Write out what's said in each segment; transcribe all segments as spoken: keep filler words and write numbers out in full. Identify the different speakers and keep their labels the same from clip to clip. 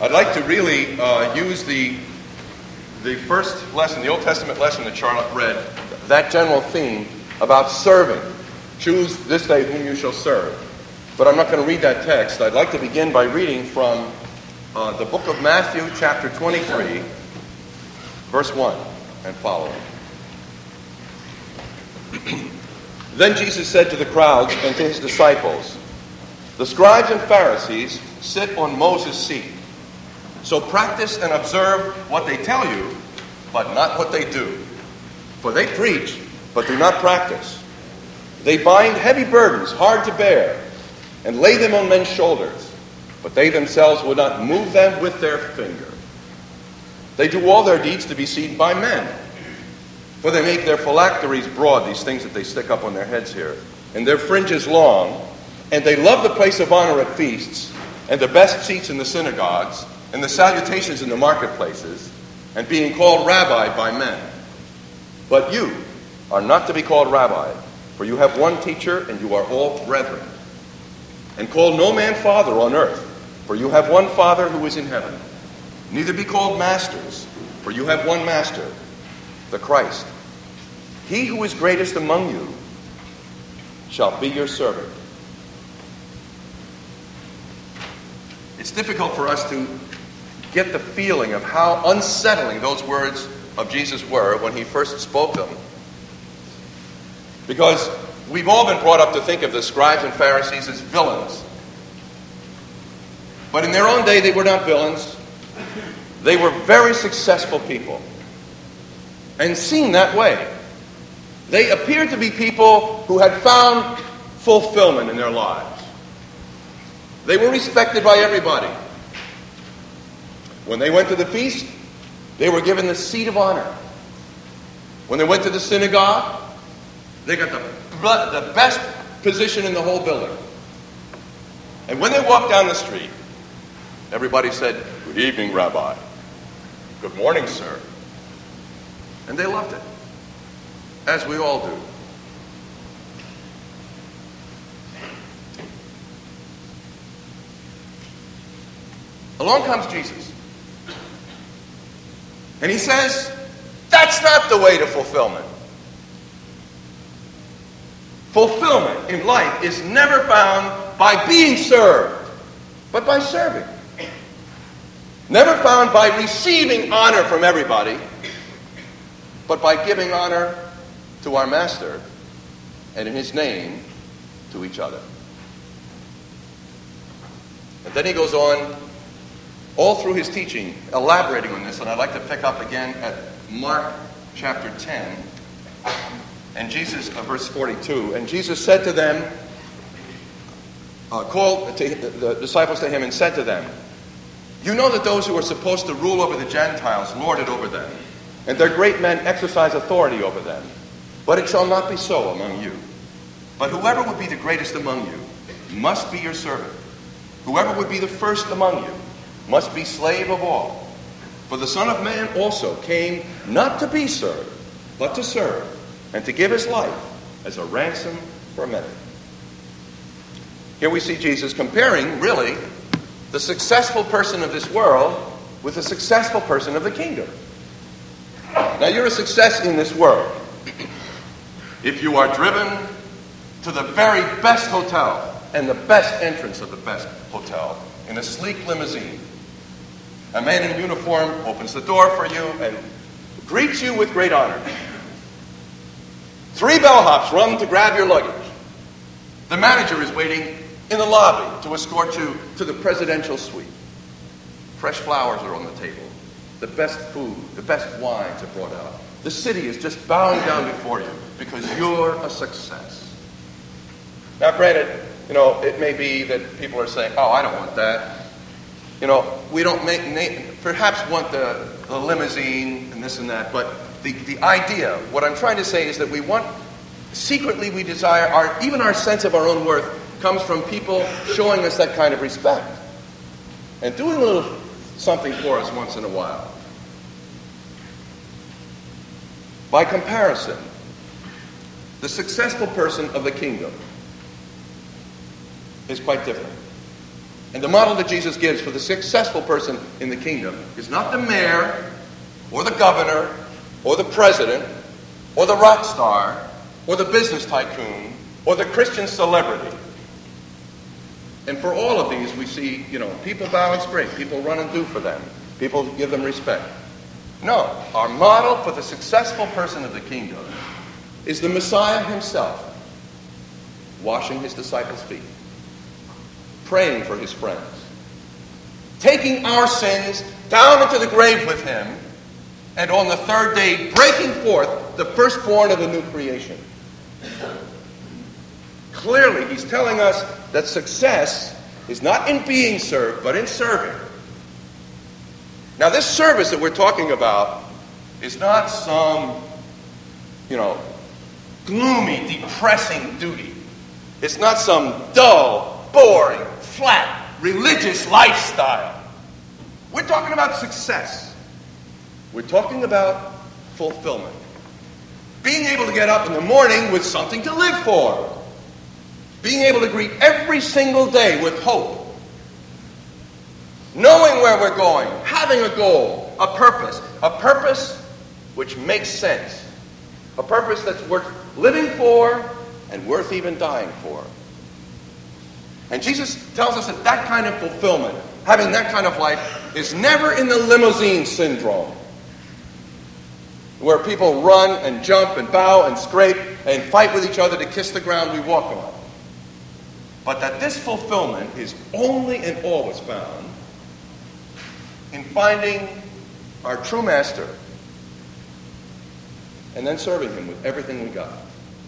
Speaker 1: I'd like to really uh, use the, the first lesson, the Old Testament lesson that Charlotte read, that general theme about serving. Choose this day whom you shall serve. But I'm not going to read that text. I'd like to begin by reading from uh, the book of Matthew, chapter twenty-three, verse one and following. Then Jesus said to the crowds and to his disciples, "The scribes and Pharisees sit on Moses' seat. So practice and observe what they tell you, but not what they do. For they preach, but do not practice. They bind heavy burdens hard to bear, and lay them on men's shoulders, but they themselves would not move them with their finger. They do all their deeds to be seen by men. For they make their phylacteries broad," these things that they stick up on their heads here, "and their fringes long, and they love the place of honor at feasts, and the best seats in the synagogues, and the salutations in the marketplaces, and being called rabbi by men. But you are not to be called rabbi, for you have one teacher, and you are all brethren. And call no man father on earth, for you have one Father who is in heaven. Neither be called masters, for you have one master, the Christ. He who is greatest among you shall be your servant." It's difficult for us to get the feeling of how unsettling those words of Jesus were when he first spoke them. Because we've all been brought up to think of the scribes and Pharisees as villains. But in their own day, they were not villains. They were very successful people. And seen that way. They appeared to be people who had found fulfillment in their lives. They were respected by everybody. When they went to the feast, they were given the seat of honor. When they went to the synagogue, they got the, the best position in the whole building. And when they walked down the street, everybody said, "Good evening, Rabbi." "Good morning, sir." And they loved it, as we all do. Along comes Jesus. And he says, that's not the way to fulfillment. Fulfillment in life is never found by being served, but by serving. Never found by receiving honor from everybody, but by giving honor to our Master, and in his name, to each other. And then he goes on, all through his teaching, elaborating on this, and I'd like to pick up again at Mark chapter ten, and Jesus, uh, verse forty-two, and Jesus said to them, uh, called to, the, the disciples to him and said to them, "You know that those who are supposed to rule over the Gentiles lord it over them, and their great men exercise authority over them. But it shall not be so among you. But whoever would be the greatest among you must be your servant. Whoever would be the first among you must be slave of all. For the Son of Man also came not to be served, but to serve, and to give his life as a ransom for many." Here we see Jesus comparing, really, the successful person of this world with the successful person of the kingdom. Now, you're a success in this world if you are driven to the very best hotel and the best entrance of the best hotel in a sleek limousine. A man in uniform opens the door for you and greets you with great honor. Three bellhops run to grab your luggage. The manager is waiting in the lobby to escort you to the presidential suite. Fresh flowers are on the table. The best food, the best wines are brought out. The city is just bowing down before you because you're a success. Now, granted, you know, it may be that people are saying, "Oh, I don't want that." You know, we don't make, perhaps want the, the limousine and this and that, but the, the idea, what I'm trying to say is that we want, secretly we desire, our even our sense of our own worth comes from people showing us that kind of respect and doing a little something for us once in a while. By comparison, the successful person of the kingdom is quite different. And the model that Jesus gives for the successful person in the kingdom is not the mayor, or the governor, or the president, or the rock star, or the business tycoon, or the Christian celebrity. And for all of these, we see, you know, people bow and scrape. People run and do for them. People give them respect. No, our model for the successful person of the kingdom is the Messiah himself, washing his disciples' feet, praying for his friends, taking our sins down into the grave with him, and on the third day breaking forth the firstborn of the new creation. Clearly, he's telling us that success is not in being served, but in serving. Now, this service that we're talking about is not some, you know, gloomy, depressing duty. It's not some dull, boring, flat, religious lifestyle. We're talking about success. We're talking about fulfillment. Being able to get up in the morning with something to live for. Being able to greet every single day with hope. Knowing where we're going. Having a goal. A purpose. A purpose which makes sense. A purpose that's worth living for and worth even dying for. And Jesus tells us that that kind of fulfillment, having that kind of life, is never in the limousine syndrome, where people run and jump and bow and scrape and fight with each other to kiss the ground we walk on. But that this fulfillment is only and always found in finding our true master and then serving him with everything we got.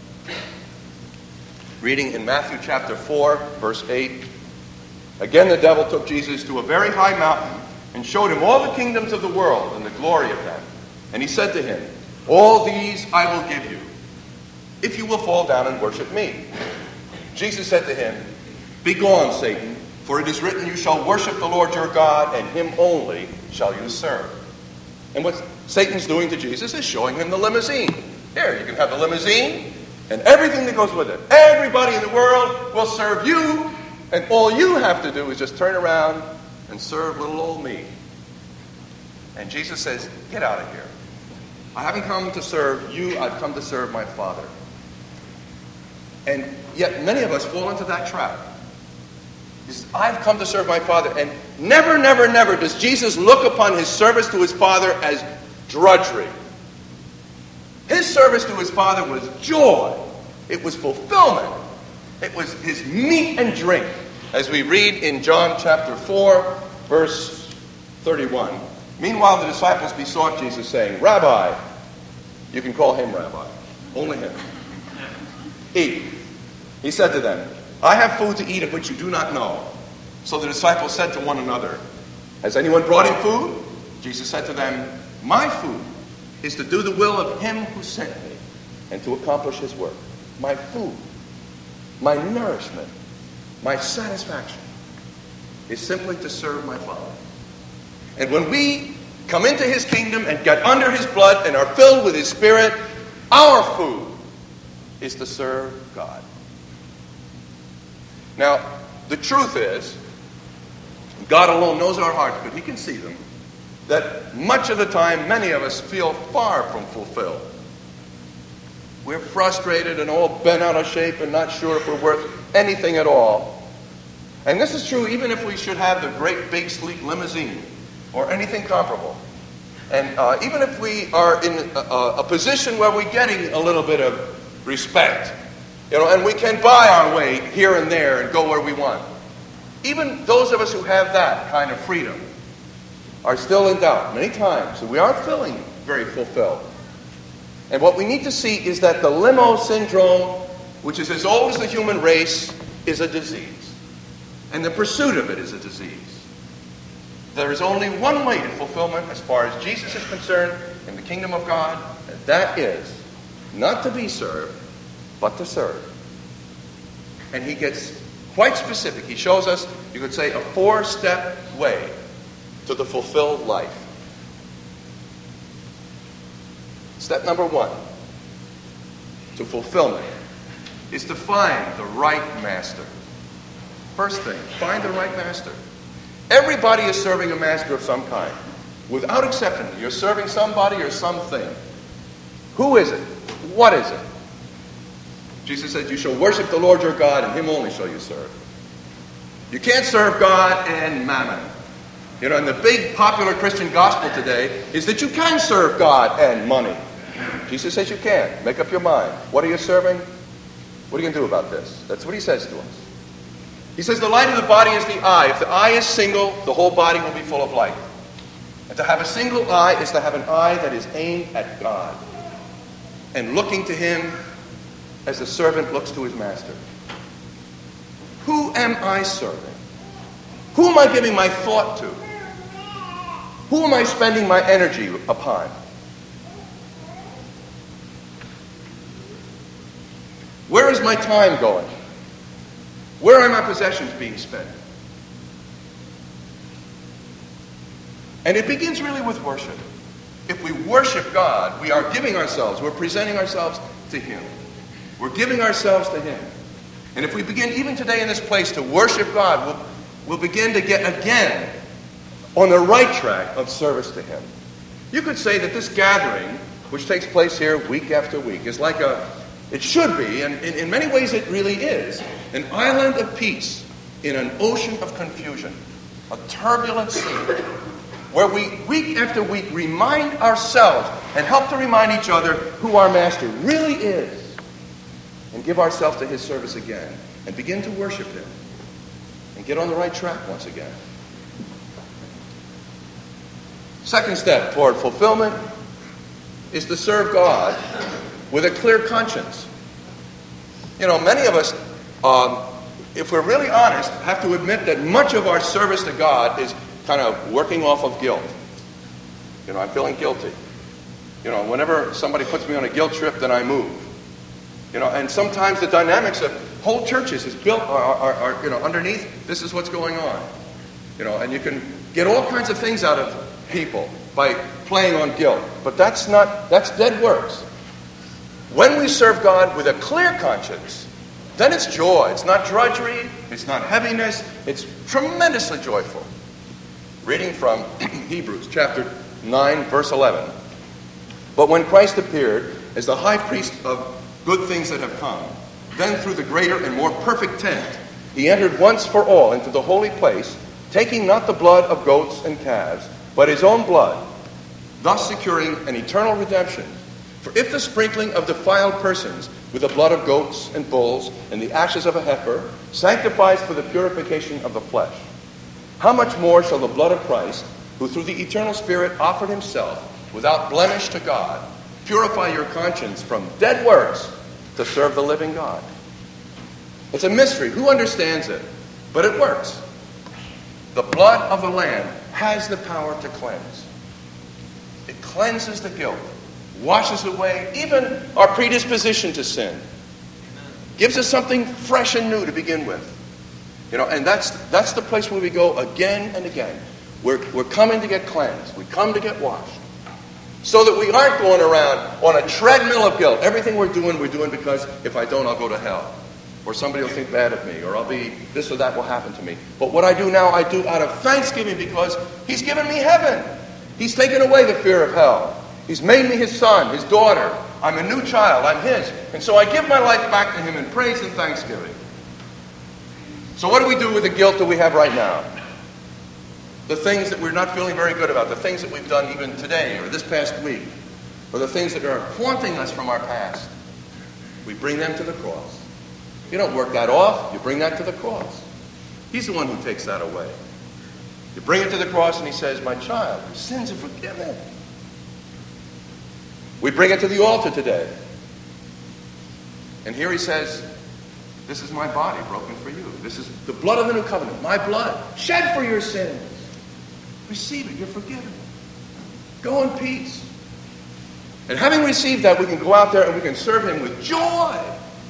Speaker 1: Reading in Matthew chapter four, verse eight, again the devil took Jesus to a very high mountain and showed him all the kingdoms of the world and the glory of them. And he said to him, all these I will give you, if you will fall down and worship me. Jesus said to him, begone, Satan, for it is written, you shall worship the Lord your God, and him only shall you serve. And what Satan's doing to Jesus is showing him the limousine. Here, you can have the limousine and everything that goes with it. Everybody in the world will serve you, and all you have to do is just turn around and serve little old me. And Jesus says, get out of here. I haven't come to serve you, I've come to serve my Father. And yet many of us fall into that trap. He says, I've come to serve my Father. And never, never, never does Jesus look upon his service to his Father as drudgery. His service to his Father was joy. It was fulfillment. It was his meat and drink. As we read in John chapter four, verse thirty-one. Meanwhile, the disciples besought Jesus, saying, Rabbi, you can call him Rabbi, only him. Eat. He said to them, I have food to eat of which you do not know. So the disciples said to one another, has anyone brought him food? Jesus said to them, my food is to do the will of him who sent me and to accomplish his work. My food, my nourishment, my satisfaction is simply to serve my Father. And when we come into his kingdom and get under his blood and are filled with his Spirit, our food is to serve God. Now, the truth is, God alone knows our hearts, but he can see them, that much of the time, many of us feel far from fulfilled. We're frustrated and all bent out of shape and not sure if we're worth anything at all. And this is true even if we should have the great big sleek limousine or anything comparable. And uh, even if we are in a, a position where we're getting a little bit of respect, you know, and we can buy our way here and there and go where we want. Even those of us who have that kind of freedom are still in doubt many times. And we aren't feeling very fulfilled. And what we need to see is that the limo syndrome, which is as old as the human race, is a disease. And the pursuit of it is a disease. There is only one way to fulfillment as far as Jesus is concerned in the kingdom of God, and that is not to be served, but to serve. And he gets quite specific. He shows us, you could say, a four-step way to the fulfilled life. Step number one to fulfillment is to find the right master. First thing, find the right master. Everybody is serving a master of some kind. Without exception, you're serving somebody or something. Who is it? What is it? Jesus said, you shall worship the Lord your God, and him only shall you serve. You can't serve God and mammon. You know, and the big popular Christian gospel today is that you can serve God and money. Jesus says you can. Make up your mind. What are you serving? What are you going to do about this? That's what he says to us. He says the light of the body is the eye. If the eye is single, the whole body will be full of light. And to have a single eye is to have an eye that is aimed at God and looking to him as the servant looks to his master. Who am I serving? Who am I giving my thought to? Who am I spending my energy upon? Where is my time going? Where are my possessions being spent? And it begins really with worship. If we worship God, we are giving ourselves, we're presenting ourselves to him. We're giving ourselves to him. And if we begin even today in this place to worship God, we'll, we'll begin to get again on the right track of service to him. You could say that this gathering, which takes place here week after week, is like a, it should be, and in, in many ways it really is, an island of peace in an ocean of confusion, a turbulent sea, where we, week after week, remind ourselves and help to remind each other who our master really is, and give ourselves to his service again, and begin to worship him, and get on the right track once again. Second step toward fulfillment is to serve God with a clear conscience. You know, many of us, um, if we're really honest, have to admit that much of our service to God is kind of working off of guilt. You know, I'm feeling guilty. You know, whenever somebody puts me on a guilt trip, then I move. You know, and sometimes the dynamics of whole churches is built, are, are, are, you know, underneath, this is what's going on. You know, and you can get all kinds of things out of people by playing on guilt. But that's not, that's dead works. When we serve God with a clear conscience, then it's joy. It's not drudgery. It's not heaviness. It's tremendously joyful. Reading from Hebrews chapter nine, verse eleven. But when Christ appeared as the high priest of good things that have come, then through the greater and more perfect tent, he entered once for all into the holy place, taking not the blood of goats and calves, but his own blood, thus securing an eternal redemption. For if the sprinkling of defiled persons with the blood of goats and bulls and the ashes of a heifer sanctifies for the purification of the flesh, how much more shall the blood of Christ, who through the eternal Spirit offered himself without blemish to God, purify your conscience from dead works to serve the living God? It's a mystery. Who understands it? But it works. The blood of the Lamb has the power to cleanse. It cleanses the guilt, washes away even our predisposition to sin, gives us something fresh and new to begin with. You know, and that's that's the place where we go again and again. We're, we're coming to get cleansed. We come to get washed. So that we aren't going around on a treadmill of guilt. Everything we're doing, we're doing because if I don't, I'll go to hell. Or somebody will think bad of me. Or I'll be, this or that will happen to me. But what I do now, I do out of thanksgiving because he's given me heaven. He's taken away the fear of hell. He's made me his son, his daughter. I'm a new child. I'm his. And so I give my life back to him in praise and thanksgiving. So what do we do with the guilt that we have right now? The things that we're not feeling very good about, the things that we've done even today or this past week, or the things that are haunting us from our past. We bring them to the cross. You don't work that off. You bring that to the cross. He's the one who takes that away. You bring it to the cross and he says, my child, your sins are forgiven. We bring it to the altar today. And here he says, this is my body broken for you. This is the blood of the new covenant, my blood, shed for your sins. Receive it, you're forgiven. Go in peace. And having received that, we can go out there and we can serve him with joy.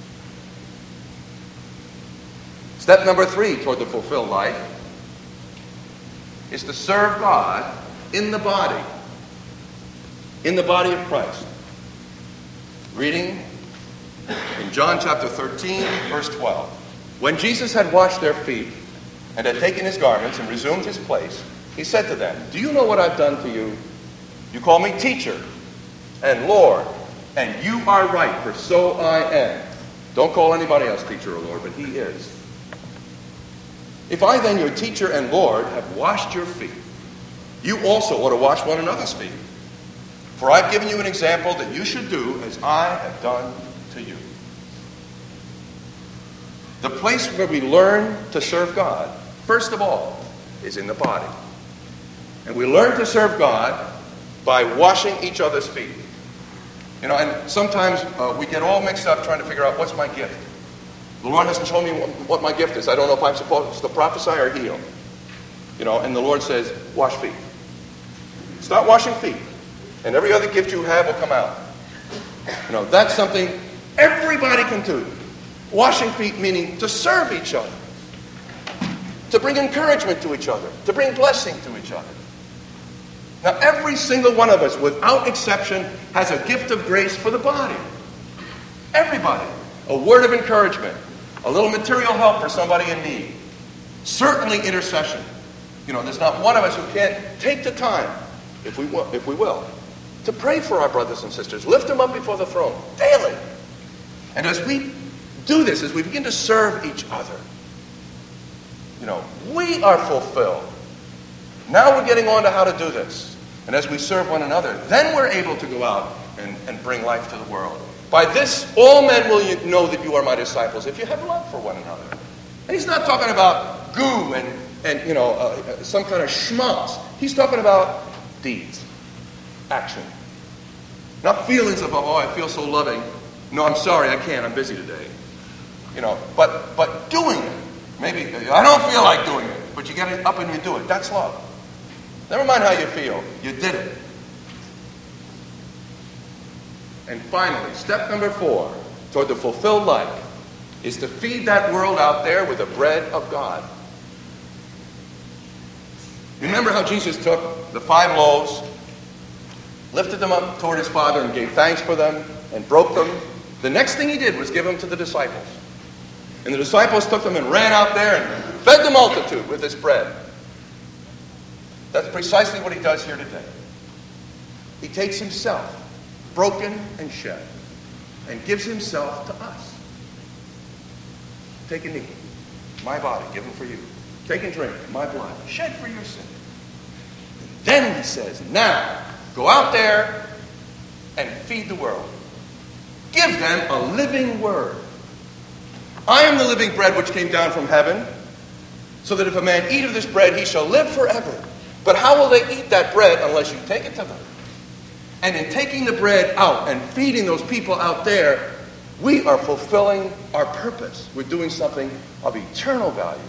Speaker 1: Step number three toward the fulfilled life is to serve God in the body. In the body of Christ. Reading in John chapter thirteen, verse twelve. When Jesus had washed their feet and had taken his garments and resumed his place, he said to them, "Do you know what I've done to you? You call me teacher and Lord, and you are right, for so I am." Don't call anybody else teacher or Lord, but he is. "If I then, your teacher and Lord, have washed your feet, you also ought to wash one another's feet. For I've given you an example that you should do as I have done to you." The place where we learn to serve God, first of all, is in the body. And we learn to serve God by washing each other's feet. You know, and sometimes uh, we get all mixed up trying to figure out what's my gift. The Lord hasn't shown me what, what my gift is. I don't know if I'm supposed to prophesy or heal. You know, and the Lord says, wash feet. Start washing feet. And every other gift you have will come out. You know, that's something everybody can do. Washing feet meaning to serve each other. To bring encouragement to each other. To bring blessing to each other. Now, every single one of us, without exception, has a gift of grace for the body. Everybody. A word of encouragement. A little material help for somebody in need. Certainly intercession. You know, there's not one of us who can't take the time, if we will, if we will, to pray for our brothers and sisters. Lift them up before the throne daily. And as we do this, as we begin to serve each other, you know, we are fulfilled. Now we're getting on to how to do this. And as we serve one another, then we're able to go out and, and bring life to the world. By this, all men will know that you are my disciples, if you have love for one another. And he's not talking about goo and, and you know, uh, some kind of schmaltz. He's talking about deeds, action. Not feelings of, oh, I feel so loving. No, I'm sorry, I can't. I'm busy today. You know, but but doing it. Maybe, I don't feel like doing it, but you get it up and you do it. That's love. Never mind how you feel. You did it. And finally, step number four toward the fulfilled life is to feed that world out there with the bread of God. Remember how Jesus took the five loaves, lifted them up toward his Father and gave thanks for them and broke them. The next thing he did was give them to the disciples. And the disciples took them and ran out there and fed the multitude with this bread. That's precisely what he does here today. He takes himself, broken and shed, and gives himself to us. Take and eat. My body given for you. Take and drink. My blood shed for your sin. And then he says, now, go out there and feed the world. Give them a living word. I am the living bread which came down from heaven, so that if a man eat of this bread, he shall live forever. But how will they eat that bread unless you take it to them? And in taking the bread out and feeding those people out there, we are fulfilling our purpose. We're doing something of eternal value.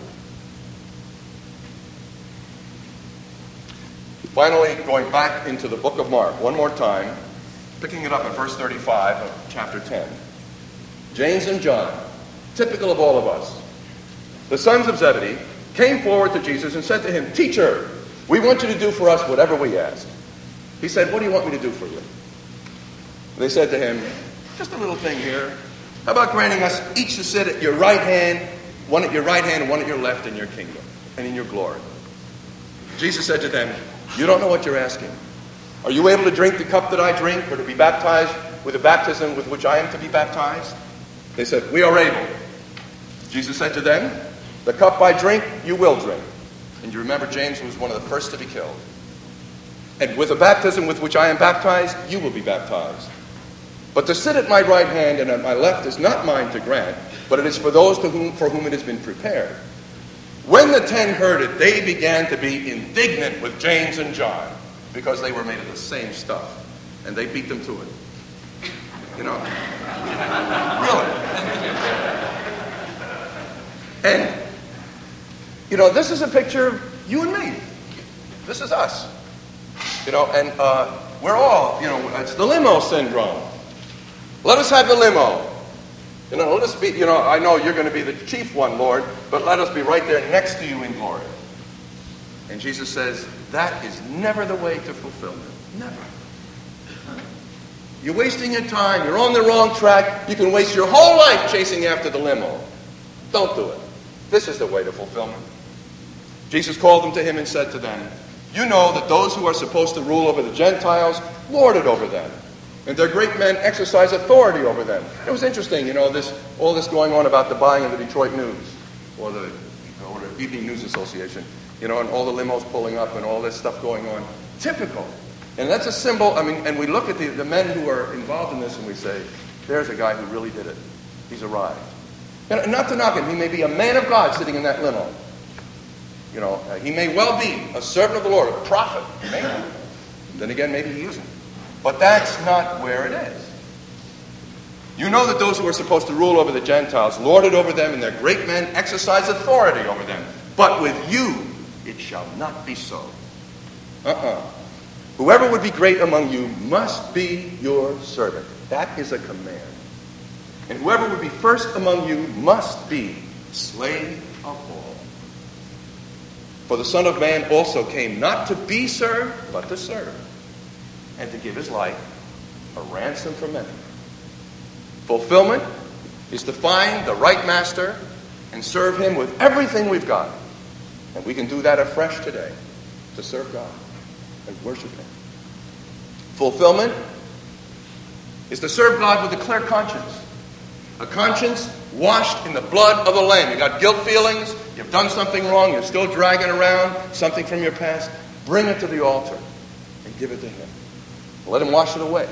Speaker 1: Finally, going back into the book of Mark one more time, picking it up at verse thirty-five of chapter ten. James and John, typical of all of us, the sons of Zebedee, came forward to Jesus and said to him, "Teacher, we want you to do for us whatever we ask." He said, "What do you want me to do for you?" They said to him, "Just a little thing here. How about granting us each to sit at your right hand, one at your right hand and one at your left in your kingdom and in your glory?" Jesus said to them, "You don't know what you're asking. Are you able to drink the cup that I drink, or to be baptized with the baptism with which I am to be baptized?" They said, "We are able." Jesus said to them, "The cup I drink, you will drink." And you remember James was one of the first to be killed. "And with the baptism with which I am baptized, you will be baptized. But to sit at my right hand and at my left is not mine to grant, but it is for those to whom, for whom it has been prepared." When the ten heard it, they began to be indignant with James and John, because they were made of the same stuff. And they beat them to it. You know? Really. And, you know, this is a picture of you and me. This is us. You know, and uh, we're all, you know, it's the limo syndrome. Let us have the limo. You know, let us be, you know, I know you're going to be the chief one, Lord, but let us be right there next to you in glory. And Jesus says, that is never the way to fulfillment. Never. You're wasting your time. You're on the wrong track. You can waste your whole life chasing after the limo. Don't do it. This is the way to fulfillment. Jesus called them to him and said to them, you know that those who are supposed to rule over the Gentiles lord it over them, and their great men exercise authority over them. It was interesting, you know, this all this going on about the buying of the Detroit News, or the, or the Evening News Association, you know, and all the limos pulling up and all this stuff going on. Typical. And that's a symbol, I mean, and we look at the, the men who are involved in this and we say, there's a guy who really did it. He's arrived. And not to knock him, he may be a man of God sitting in that limo. You know, uh, he may well be a servant of the Lord, a prophet. Maybe. Then again, maybe he isn't. But that's not where it is. You know that those who are supposed to rule over the Gentiles lord it over them, and their great men exercise authority over them. But with you, it shall not be so. Uh-uh. Whoever would be great among you must be your servant. That is a command. And whoever would be first among you must be slave of all. For the Son of Man also came not to be served, but to serve, and to give his life a ransom for many. Fulfillment is to find the right master and serve him with everything we've got. And we can do that afresh today, to serve God and worship him. Fulfillment is to serve God with a clear conscience. A conscience washed in the blood of the Lamb. You got guilt feelings, you've done something wrong, you're still dragging around something from your past. Bring it to the altar and give it to him. Let him wash it away.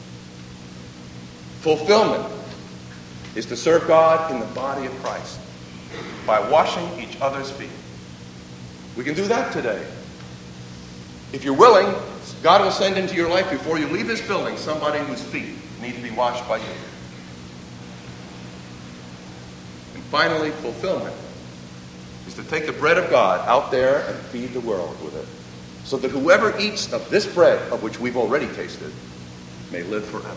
Speaker 1: Fulfillment is to serve God in the body of Christ by washing each other's feet. We can do that today. If you're willing, God will send into your life before you leave this building somebody whose feet need to be washed by you. Finally, fulfillment is to take the bread of God out there and feed the world with it, so that whoever eats of this bread, of which we've already tasted, may live forever.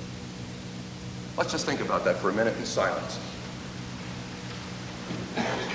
Speaker 1: Let's just think about that for a minute in silence.